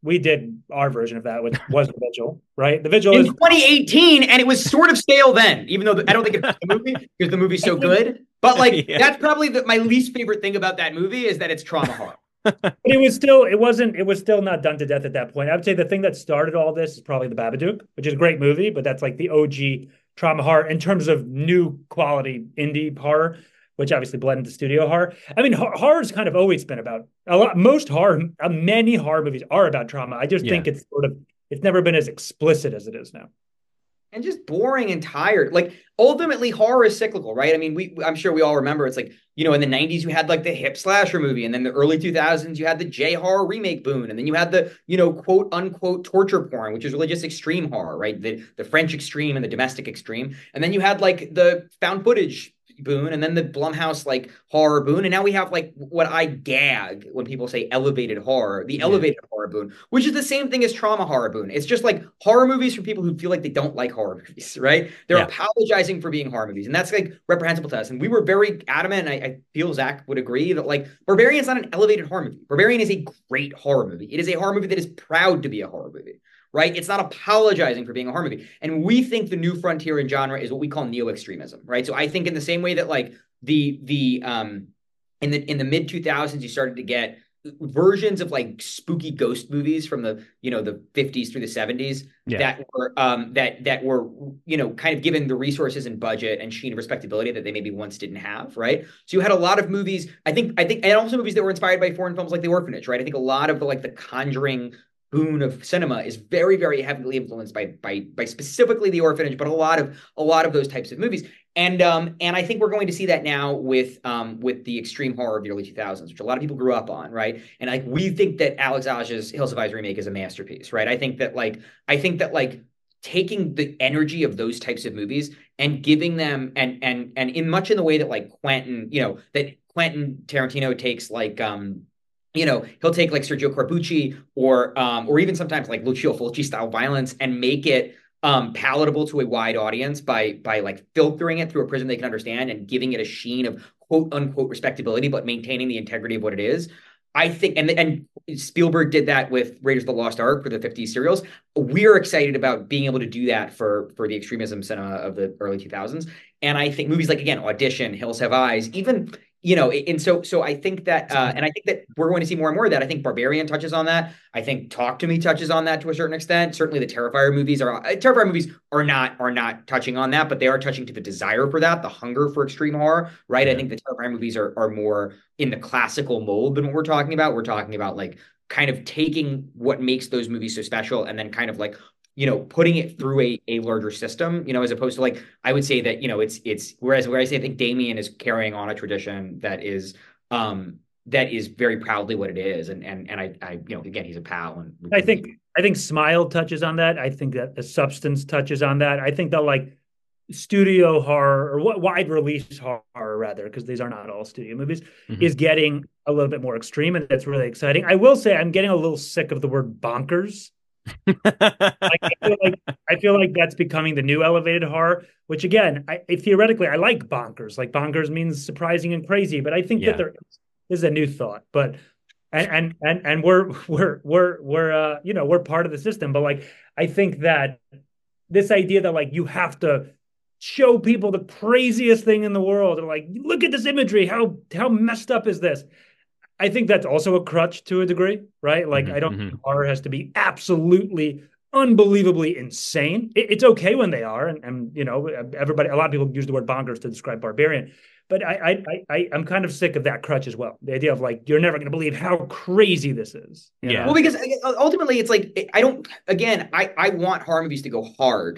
we did our version of that, which was The Vigil, right? The Vigil in is twenty eighteen, and it was sort of stale then, even though the, I don't think it's the movie because the movie's so good. But like, yeah. that's probably the, my least favorite thing about that movie is that it's trauma horror. But it was still, it wasn't, it was still not done to death at that point. I would say the thing that started all this is probably The Babadook, which is a great movie, but that's like the O G trauma horror in terms of new quality indie horror, which obviously blended into studio horror. I mean, horror's kind of always been about a lot. Most horror, uh, many horror movies are about trauma. I just yeah. think it's sort of, it's never been as explicit as it is now. And just boring and tired. Like ultimately, horror is cyclical, right? I mean, we I'm sure we all remember. It's like, you know, in the nineties you had like the hip slasher movie, and then the early two thousands you had the J horror remake boom, and then you had the, you know, quote unquote torture porn, which is really just extreme horror, right? The the French extreme and the domestic extreme, and then you had like the found footage boon, and then the Blumhouse like horror boon, and now we have like what I gag when people say elevated horror, the yeah. elevated horror boon, which is the same thing as trauma horror boon. It's just like horror movies for people who feel like they don't like horror movies, right? They're yeah. apologizing for being horror movies, and that's like reprehensible to us. And we were very adamant, and I, I feel Zach would agree that like Barbarian's not an elevated horror movie. Barbarian is a great horror movie. It is a horror movie that is proud to be a horror movie. Right? It's not apologizing for being a horror movie. And we think the new frontier in genre is what we call neo-extremism, right? So I think in the same way that like the the um in the in the mid two thousands you started to get versions of like spooky ghost movies from the, you know, the fifties through the seventies yeah. that were um that that were, you know, kind of given the resources and budget and sheen of respectability that they maybe once didn't have, right? So you had a lot of movies, I think I think and also movies that were inspired by foreign films like The Orphanage, right? I think a lot of the like the Conjuring boon of cinema is very, very heavily influenced by by by specifically The Orphanage, but a lot of a lot of those types of movies. And um and I think we're going to see that now with um with the extreme horror of the early two thousands, which a lot of people grew up on, right? And like we think that Alex Aja's Hills Have Eyes remake is a masterpiece, right? I think that like I think that like taking the energy of those types of movies and giving them and and and in much in the way that like Quentin, you know, that Quentin Tarantino takes like um you know, he'll take like Sergio Corbucci or um, or even sometimes like Lucio Fulci style violence and make it um, palatable to a wide audience by by like filtering it through a prism they can understand and giving it a sheen of quote unquote respectability, but maintaining the integrity of what it is. I think, and and Spielberg did that with Raiders of the Lost Ark for the fifties serials. We're excited about being able to do that for for the extremism cinema of the early two thousands. And I think movies like, again, Audition, Hills Have Eyes, even, you know, and so so I think that, uh, and I think that we're going to see more and more of that. I think Barbarian touches on that. I think Talk to Me touches on that to a certain extent. Certainly the Terrifier movies are, uh, Terrifier movies are not are not touching on that, but they are touching to the desire for that, the hunger for extreme horror, right? Yeah. I think the Terrifier movies are are more in the classical mold than what we're talking about. We're talking about like kind of taking what makes those movies so special and then kind of like, you know, putting it through a, a larger system, you know, as opposed to like, I would say that, you know, it's, it's, whereas where I say, I think Damien is carrying on a tradition that is, um, that is very proudly what it is. And, and, and I, I, you know, again, he's a pal. And I think, I think Smile touches on that. I think that The Substance touches on that. I think that like studio horror or what wide release horror rather, because these are not all studio movies, mm-hmm. is getting a little bit more extreme. And that's really exciting. I will say I'm getting a little sick of the word bonkers. like, I, feel like, I feel like that's becoming the new elevated horror, which again, I, theoretically, I like bonkers. Like bonkers means surprising and crazy, but I think yeah. that there is a new thought. But and and and and we're we're we're we're uh you know we're part of the system. But like I think that this idea that like you have to show people the craziest thing in the world and like look at this imagery, how how messed up is this? I think that's also a crutch to a degree, right? Like, mm-hmm, I don't mm-hmm. think horror has to be absolutely, unbelievably insane. It, it's okay when they are, and, and you know, everybody, a lot of people use the word bonkers to describe Barbarian, but I, I, I, I'm kind of sick of that crutch as well. The idea of like, you're never going to believe how crazy this is. Yeah. Know? Well, because ultimately, it's like I don't. Again, I, I want horror movies to go hard,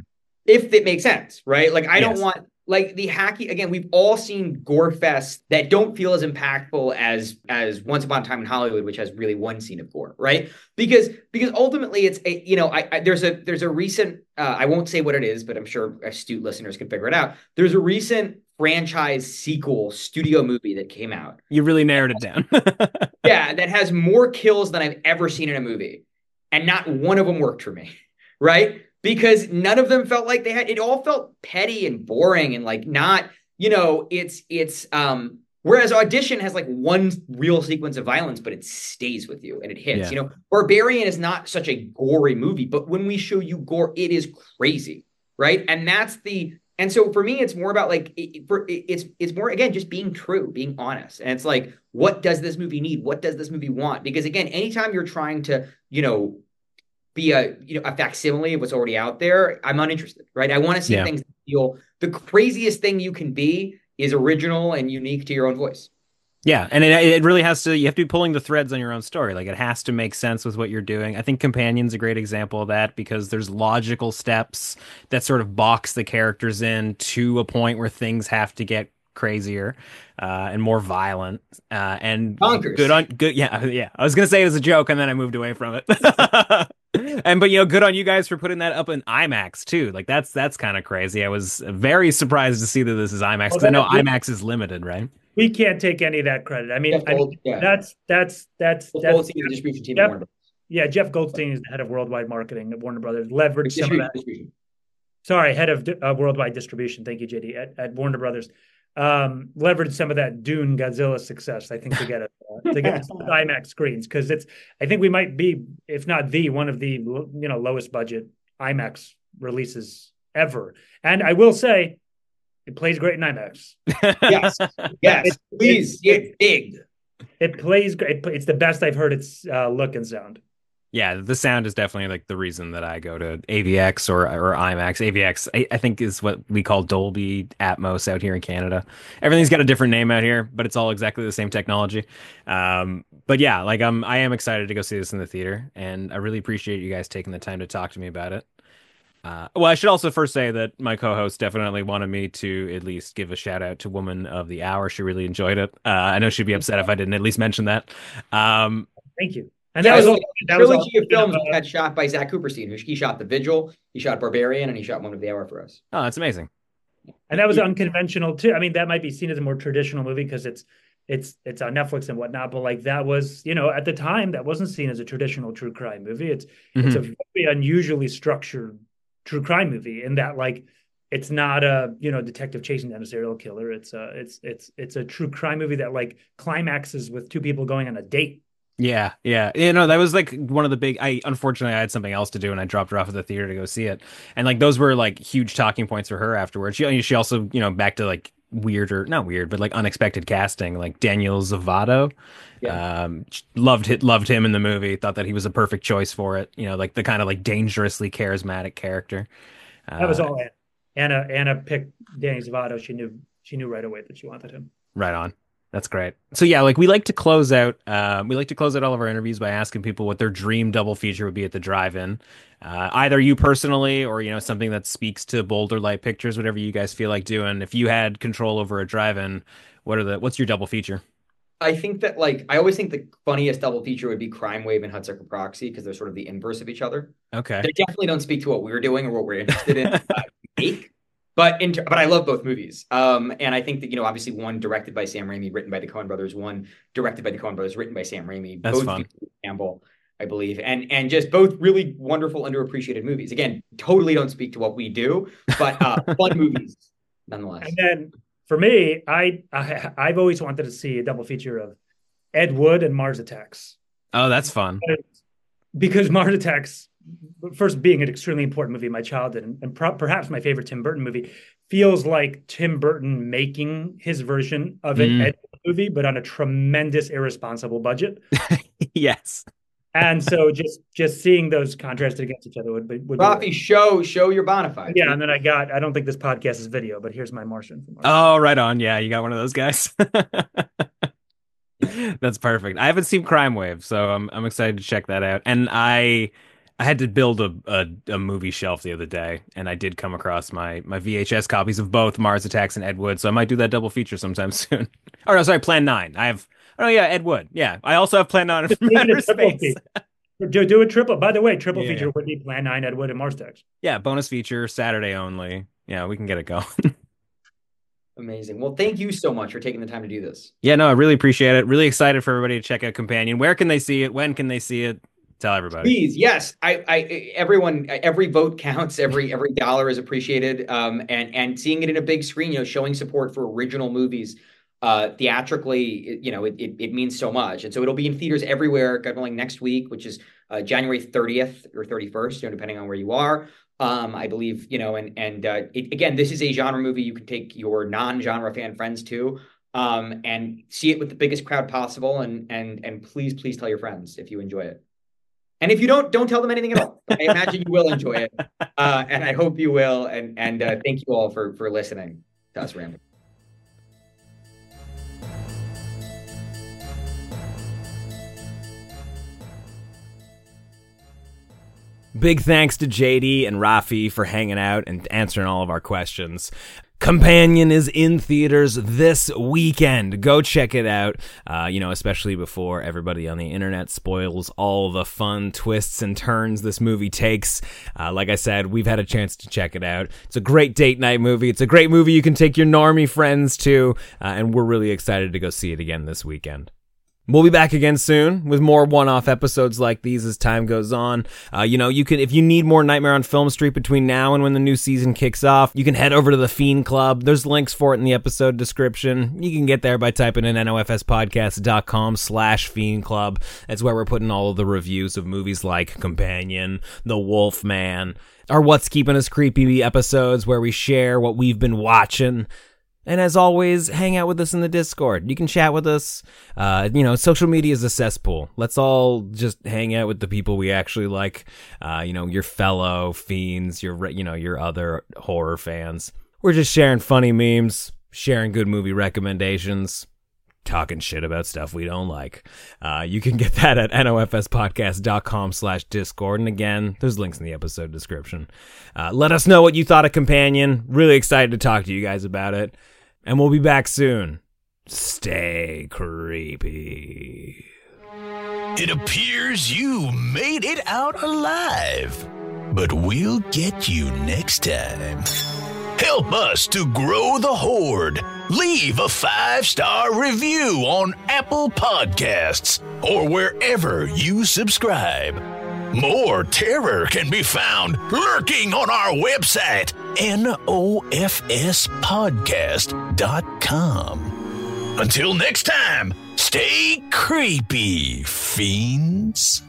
if it makes sense, right? Like, I yes. don't want. Like the hacky, again, we've all seen gore fests that don't feel as impactful as as Once Upon a Time in Hollywood, which has really one scene of gore, right? Because because ultimately it's a, you know, I, I there's a there's a recent uh, I won't say what it is, but I'm sure astute listeners can figure it out. There's a recent franchise sequel studio movie that came out. You really narrowed it down. Yeah, that has more kills than I've ever seen in a movie, and not one of them worked for me, right? Because none of them felt like they had, it all felt petty and boring and like not, you know, it's, it's, um, Whereas Audition has like one real sequence of violence, but it stays with you and it hits. Yeah. You know, Barbarian is not such a gory movie, but when we show you gore, it is crazy, right? And that's the and so for me, it's more about like it, for it, it's it's more again just being true, being honest, and it's like, what does this movie need? What does this movie want? Because again, anytime you're trying to, you know, be a you know a facsimile of what's already out there, I'm uninterested, right? I want to see Yeah. things that feel the craziest thing you can be is original and unique to your own voice. Yeah, and it it really has to. You have to be pulling the threads on your own story. Like it has to make sense with what you're doing. I think Companion's a great example of that because there's logical steps that sort of box the characters in to a point where things have to get crazier uh, and more violent. Uh, and Bonkers. good on good. Yeah, yeah. I was gonna say it was a joke, and then I moved away from it. And but you know, good on you guys for putting that up in IMAX too. Like that's that's kind of crazy. I was very surprised to see that this is IMAX because I know IMAX is limited, right? We can't take any of that credit. I mean, Jeff I mean Gold, yeah. that's that's that's Jeff that's Goldstein, the distribution team at Jeff, Warner Brothers. yeah. Jeff Goldstein is the head of worldwide marketing at Warner Brothers. Leveraged some of Distribution, that. distribution. Sorry, head of uh, worldwide distribution. Thank you, J D, at, at Warner Brothers. Um, leveraged some of that Dune Godzilla success, I think, to get it uh, to get it to IMAX screens because it's. I think we might be, if not the one of the you know lowest budget IMAX releases ever. And I will say, it plays great in IMAX. Yes, yes, It- please, it- it's big. It plays great. It's the best I've heard its uh, look and sound. Yeah, the sound is definitely like the reason that I go to A V X or or IMAX. A V X, I, I think, is what we call Dolby Atmos out here in Canada. Everything's got a different name out here, but it's all exactly the same technology. Um, but yeah, like I'm, I am excited to go see this in the theater, and I really appreciate you guys taking the time to talk to me about it. Uh, well, I should also first say that my co-host definitely wanted me to at least give a shout out to Woman of the Hour. She really enjoyed it. Uh, I know she'd be upset if I didn't at least mention that. Um, Thank you. And Yeah, that was so all, the that was trilogy all, of films uh, got shot by Zach Cooperstein, who he shot The Vigil, he shot Barbarian, and he shot One of the Hour for us. oh, that's amazing. and that was unconventional too. I mean, that might be seen as a more traditional movie because it's it's it's on Netflix and whatnot. But like that was, you know, at the time that wasn't seen as a traditional true crime movie. It's it's a very unusually structured true crime movie in that like it's not a you know detective chasing down a serial killer. It's a it's it's it's a true crime movie that like climaxes with two people going on a date. Yeah, yeah. You know, that was like one of the big I unfortunately I had something else to do and I dropped her off at the theater to go see it. And like those were like huge talking points for her afterwards. She she also, you know, back to like weirder, not weird, but like unexpected casting, like Daniel Zavato. Yeah. Um loved it loved him in the movie, thought that he was a perfect choice for it. You know, like the kind of like dangerously charismatic character. That was Uh, all Anna. Anna Anna picked Danny Zavato. She knew she knew right away that she wanted him. Right on. That's great. So yeah, like we like to close out. Uh, we like to close out all of our interviews by asking people what their dream double feature would be at the drive-in. Uh, either you personally, or you know something that speaks to Boulder Light Pictures, whatever you guys feel like doing. If you had control over a drive-in, what are the what's your double feature? I think that like I always think the funniest double feature would be Crime Wave and Hudsucker Proxy because they're sort of the inverse of each other. Okay. They definitely don't speak to what we're doing or what we're interested in. uh, make. But in, but I love both movies. Um, and I think that, you know, obviously one directed by Sam Raimi, written by the Coen brothers, one directed by the Coen brothers, written by Sam Raimi. That's both fun. Campbell, I believe. And and just both really wonderful, underappreciated movies. Again, totally don't speak to what we do, but uh, fun movies nonetheless. And then for me, I, I I've always wanted to see a double feature of Ed Wood and Mars Attacks. Oh, that's fun. Because Mars Attacks, first being an extremely important movie in my childhood, and, and pro- perhaps my favorite Tim Burton movie, feels like Tim Burton making his version of an Mm. Ed Wood movie, but on a tremendous, irresponsible budget. Yes. And so just just seeing those contrasted against each other would be would be Rafi, great. show show your bona fides. Yeah, and then I got, I don't think this podcast is video, but here's my Martian. From Oh, right on. Yeah, you got one of those guys. That's perfect. I haven't seen Crime Wave, so I'm I'm excited to check that out. And I I had to build a, a a movie shelf the other day, and I did come across my my V H S copies of both Mars Attacks and Ed Wood, so I might do that double feature sometime soon. Oh no, sorry, Plan Nine. I have oh yeah, Ed Wood. Yeah, I also have Plan Nine from Outer Space. Do, do a triple. By the way, triple Yeah. feature would be Plan nine, Ed Wood, and Mars Attacks. Yeah, bonus feature Saturday only. Yeah, we can get it going. Amazing. Well, thank you so much for taking the time to do this. Yeah, no, I really appreciate it. Really excited for everybody to check out Companion. Where can they see it? When can they see it? Tell everybody. Please, yes. I, I, everyone, every vote counts. Every, every dollar is appreciated. Um, and and seeing it in a big screen, you know, showing support for original movies, uh, theatrically, it, you know, it, it it means so much. And so it'll be in theaters everywhere, going next week, which is uh, January thirtieth or thirty-first, you know, depending on where you are. Um, I believe, you know, and and uh, it, again, this is a genre movie you can take your non-genre fan friends to, um, and see it with the biggest crowd possible. And and and please, please tell your friends if you enjoy it. And if you don't, don't tell them anything at all. I imagine you will enjoy it, uh, and I hope you will. And and uh, thank you all for for listening to us rambling. Big thanks to J D and Rafi for hanging out and answering all of our questions. Companion is in theaters this weekend. Go check it out, uh, you know, especially before everybody on the internet spoils all the fun twists and turns this movie takes. Uh, like I said, we've had a chance to check it out. It's a great date night movie. It's a great movie you can take your normie friends to, uh, and we're really excited to go see it again this weekend. We'll be back again soon with more one-off episodes like these as time goes on. Uh, you know, you can, if you need more Nightmare on Film Street between now and when the new season kicks off, you can head over to the Fiend Club. There's links for it in the episode description. You can get there by typing in nofspodcast.com slash Fiend Club. That's where we're putting all of the reviews of movies like Companion, The Wolf Man, our What's Keeping Us Creepy episodes where we share what we've been watching. And as always, hang out with us in the Discord. You can chat with us. Uh, you know, social media is a cesspool. Let's all just hang out with the people we actually like. Uh, you know, your fellow fiends, your, you know, your other horror fans. We're just sharing funny memes, sharing good movie recommendations, talking shit about stuff we don't like. Uh, you can get that at nofspodcast.com slash Discord. And again, there's links in the episode description. Uh, let us know what you thought of Companion. Really excited to talk to you guys about it. And we'll be back soon. Stay creepy. It appears you made it out alive, but we'll get you next time. Help us to grow the horde. Leave a five-star review on Apple Podcasts or wherever you subscribe. More terror can be found lurking on our website, N O F S podcast dot com. Until next time, stay creepy, fiends.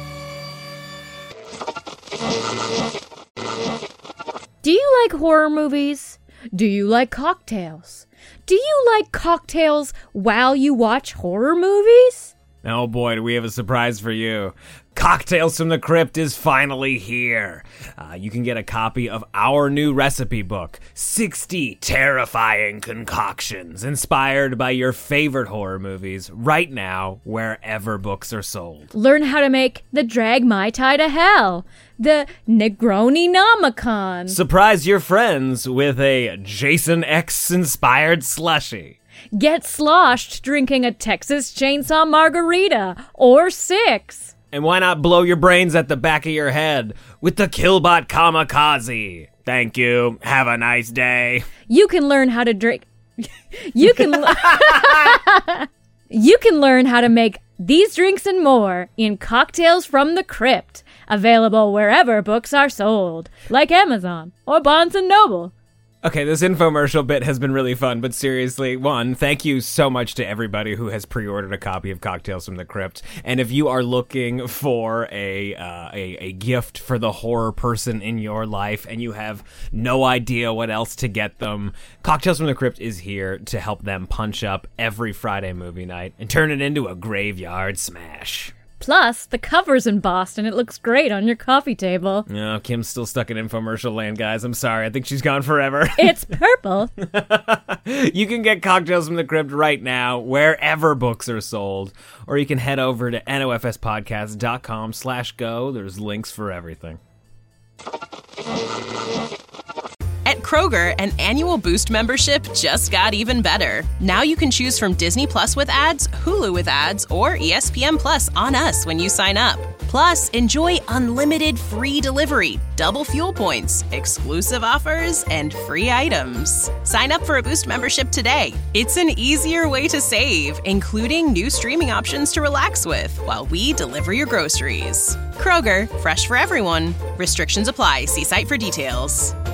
Do you like horror movies? Do you like cocktails? Do you like cocktails while you watch horror movies? Oh boy, do we have a surprise for you. Cocktails from the Crypt is finally here. Uh, you can get a copy of our new recipe book, sixty Terrifying Concoctions, inspired by your favorite horror movies, right now, wherever books are sold. Learn how to make the Drag Mai Tai to Hell, the Negroni Nomicon. Surprise your friends with a Jason X-inspired slushie. Get sloshed drinking a Texas Chainsaw Margarita, or six. And why not blow your brains at the back of your head with the Killbot Kamikaze? Thank you. Have a nice day. You can learn how to drink. you can. L- you can learn how to make these drinks and more in Cocktails from the Crypt, available wherever books are sold, like Amazon or Barnes and Noble. Okay, this infomercial bit has been really fun, but seriously, one, thank you so much to everybody who has pre-ordered a copy of Cocktails from the Crypt. And if you are looking for a, uh, a a gift for the horror person in your life and you have no idea what else to get them, Cocktails from the Crypt is here to help them punch up every Friday movie night and turn it into a graveyard smash. Plus, the cover's embossed and it looks great on your coffee table. No, Kim's still stuck in infomercial land, guys. I'm sorry. I think she's gone forever. It's purple. You can get Cocktails from the Crypt right now, wherever books are sold. Or you can head over to nofspodcast.com slash go. There's links for everything. At Kroger, an annual Boost membership just got even better. Now you can choose from Disney Plus with ads, Hulu with ads, or E S P N Plus on us when you sign up. Plus, enjoy unlimited free delivery, double fuel points, exclusive offers, and free items. Sign up for a Boost membership today. It's an easier way to save, including new streaming options to relax with while we deliver your groceries. Kroger, fresh for everyone. Restrictions apply. See site for details.